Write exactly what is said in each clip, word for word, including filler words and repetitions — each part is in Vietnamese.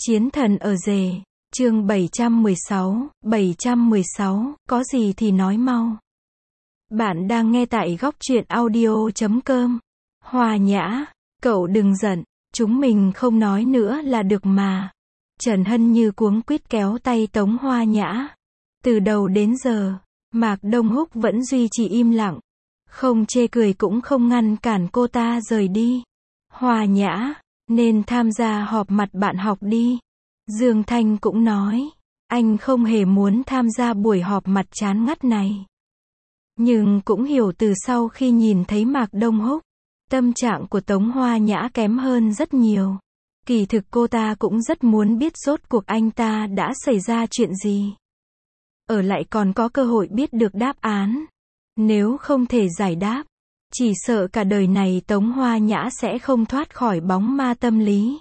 Chiến thần ở rể, chương bảy trăm mười sáu, bảy trăm mười sáu, có gì thì nói mau. Bạn đang nghe tại góc truyện audio chấm com. Hòa Nhã, cậu đừng giận, chúng mình không nói nữa là được mà. Trần Hân như cuống quýt kéo tay Tống Hòa Nhã. Từ đầu đến giờ, Mạc Đông Húc vẫn duy trì im lặng. Không chê cười cũng không ngăn cản cô ta rời đi. Hòa Nhã, nên tham gia họp mặt bạn học đi. Dương Thanh cũng nói, anh không hề muốn tham gia buổi họp mặt chán ngắt này. Nhưng cũng hiểu từ sau khi nhìn thấy Mạc Đông Húc, tâm trạng của Tống Hòa Nhã kém hơn rất nhiều. Kỳ thực cô ta cũng rất muốn biết rốt cuộc anh ta đã xảy ra chuyện gì. Ở lại còn có cơ hội biết được đáp án. Nếu không thể giải đáp, chỉ sợ cả đời này Tống Hòa Nhã sẽ không thoát khỏi bóng ma tâm lý.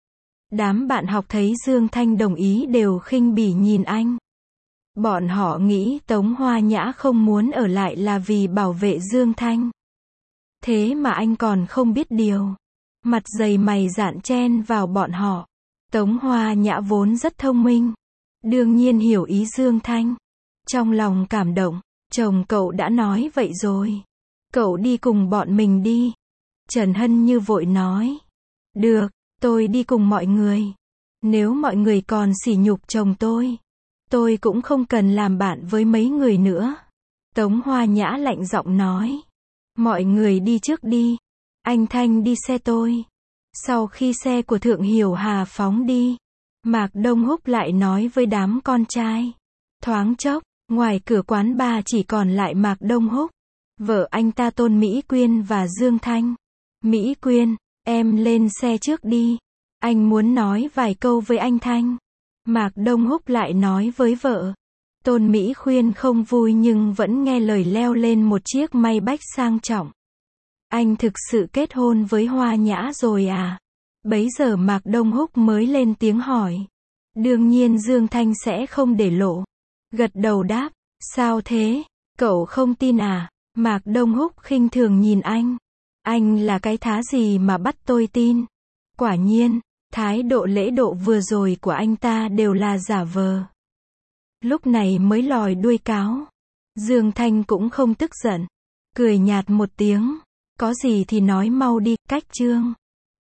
Đám bạn học thấy Dương Thanh đồng ý đều khinh bỉ nhìn anh. Bọn họ nghĩ Tống Hòa Nhã không muốn ở lại là vì bảo vệ Dương Thanh. Thế mà anh còn không biết điều. Mặt dày mày dạn chen vào bọn họ. Tống Hòa Nhã vốn rất thông minh, đương nhiên hiểu ý Dương Thanh. Trong lòng cảm động, chồng cậu đã nói vậy rồi. Cậu đi cùng bọn mình đi. Trần Hân như vội nói. Được, tôi đi cùng mọi người. Nếu mọi người còn sỉ nhục chồng tôi, tôi cũng không cần làm bạn với mấy người nữa. Tống Hòa Nhã lạnh giọng nói. Mọi người đi trước đi. Anh Thanh đi xe tôi. Sau khi xe của Thượng Hiểu Hà phóng đi, Mạc Đông Húc lại nói với đám con trai. Thoáng chốc, ngoài cửa quán bar chỉ còn lại Mạc Đông Húc, vợ anh ta Tôn Mỹ Quyên và Dương Thanh. Mỹ Quyên, em lên xe trước đi. Anh muốn nói vài câu với anh Thanh. Mạc Đông Húc lại nói với vợ. Tôn Mỹ Quyên không vui nhưng vẫn nghe lời leo lên một chiếc Maybach sang trọng. Anh thực sự kết hôn với Hòa Nhã rồi à? Bấy giờ Mạc Đông Húc mới lên tiếng hỏi. Đương nhiên Dương Thanh sẽ không để lộ. Gật đầu đáp. Sao thế? Cậu không tin à? Mạc Đông Húc khinh thường nhìn anh. Anh là cái thá gì mà bắt tôi tin? Quả nhiên, thái độ lễ độ vừa rồi của anh ta đều là giả vờ. Lúc này mới lòi đuôi cáo. Dương Thanh cũng không tức giận. Cười nhạt một tiếng. Có gì thì nói mau đi, cách chương.